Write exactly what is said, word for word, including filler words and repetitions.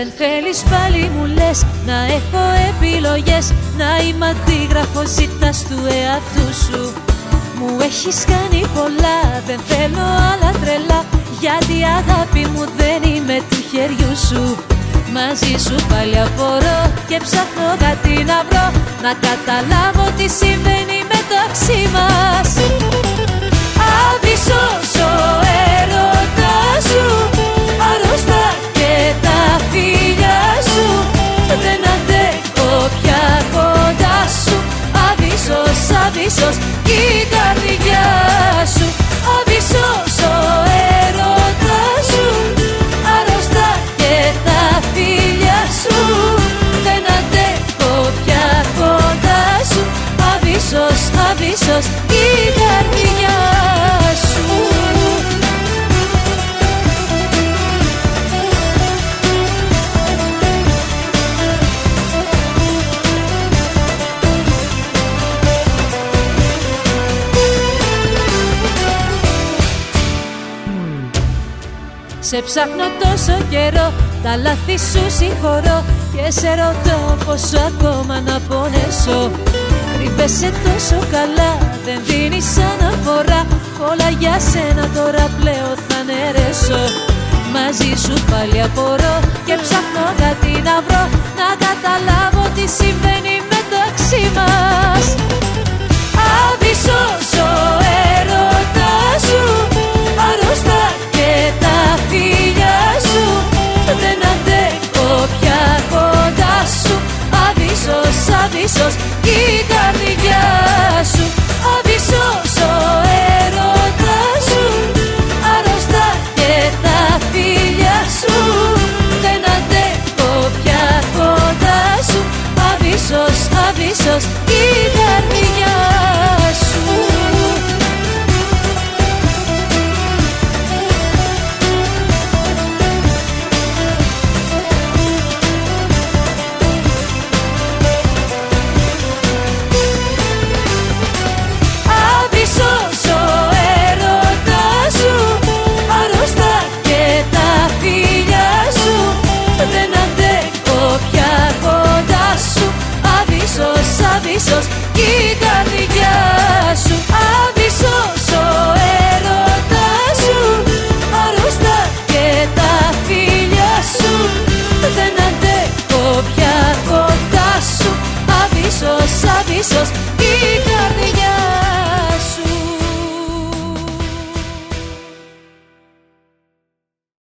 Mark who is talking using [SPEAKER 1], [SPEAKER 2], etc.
[SPEAKER 1] Δεν θέλεις πάλι μου λες να έχω επιλογές, να είμαι αντίγραφος, ζητάς του εαυτού σου. Μου έχεις κάνει πολλά, δεν θέλω άλλα τρελά, γιατί η αγάπη μου δεν είμαι του χεριού σου. Μαζί σου πάλι απορώ και ψάχνω κάτι να βρω, να καταλάβω τι συμβαίνει μεταξύ μας. Άβυσσος ο έρωτας σου, αρρώστα και τα φίλια σου, δεν αντέχω πια κοντά σου. Άβυσσος, άβυσσος η καρδιά σου. Άβυσσος ο έρωτας σου, αρρώστα και τα φίλια σου, δεν αντέχω πια κοντά σου. Άβυσσος, άβυσσος η καρδιά σου. Σε ψάχνω τόσο καιρό, τα λάθη σου συγχωρώ και σε ρωτώ πόσο ακόμα να πονέσω. Κρύβεσαι τόσο καλά, δεν δίνεις αναφορά, όλα για σένα τώρα πλέον θα αναιρέσω. Μαζί σου πάλι απορώ και ψάχνω κάτι να βρω, να καταλάβω τι συμβαίνει μεταξύ μας. Άβυσσος ο έρωτας σου, αρρώστα και τα φίλια σου, δεν αντέχω πια κοντά σου. Άβυσσος, άβυσσος η καρδιά σου. Άβυσσος ο έρωτας σου, αρρώστα και τα φίλια σου, δεν αντέχω πια κοντά σου. Άβυσσος, άβυσσος η καρδιά σου. Άβυσσος ο έρωτας σου, αρρώστα και τα φίλια σου, δεν αντέχω πια κοντά σου. Άβυσσος, άβυσσος η καρδιά σου.